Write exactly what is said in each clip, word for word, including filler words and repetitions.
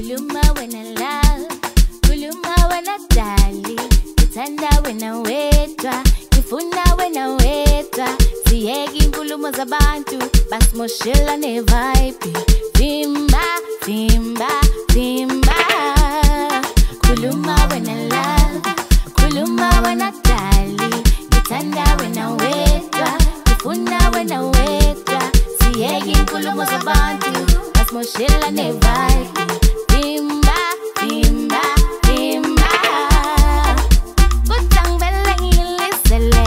Kuluma when I love, kuluma when I dali, kitanda when I wetwa, kifuna when I wetwa, siyegi nkulumo zabantu, bas moshela ne vibe, vimba, vimba, vimba. Kuluma when I love, kuluma when I dali, kitanda when I wetwa, kifuna when I wetwa, siyegi nkulumo zabantu, bas moshela ne vibe. Bimba, bimba, bimba. Kutang beleng ilisele,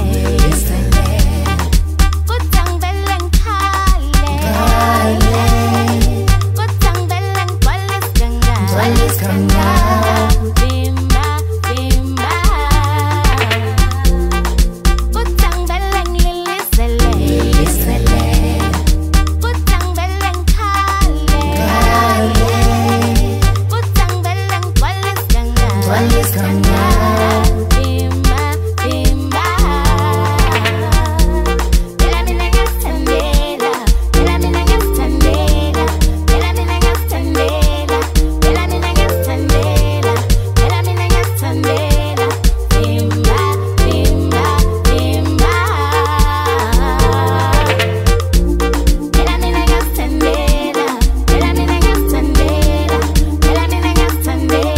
kutang beleng kale, kutang beleng kwalis kanga, kwalis kanga. Bimba, bimba. Kutang beleng ilisele, kutang beleng kale, Walis kanga, bimba, bimba. Bela mina gastandela, bela mina gastandela, bela mina gastandela, bela mina gastandela, bela mina gastandela. Bimba, bimba, bimba. Bela mina gastandela, bela mina gastandela, bela mina gastandela.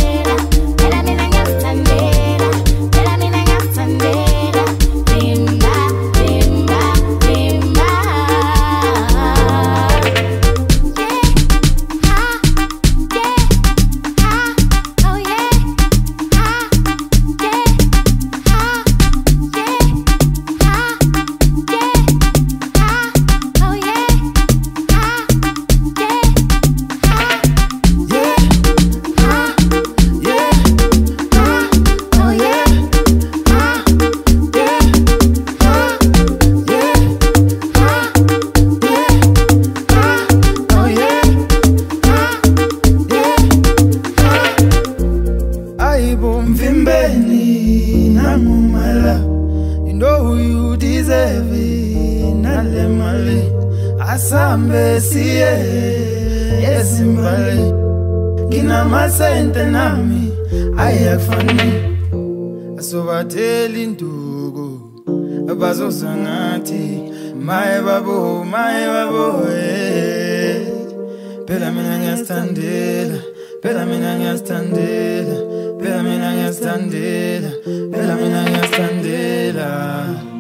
Mvimbeni namumala, you know who you deserve it. Nale mali asambe siye yesimbali gina masente nami ayafani asobateli ndugu abazosangati my babo my babo eh. Pela mina ngastandela, pela mina ngastandela, pela mina ngastandela, pela mina ngastandela.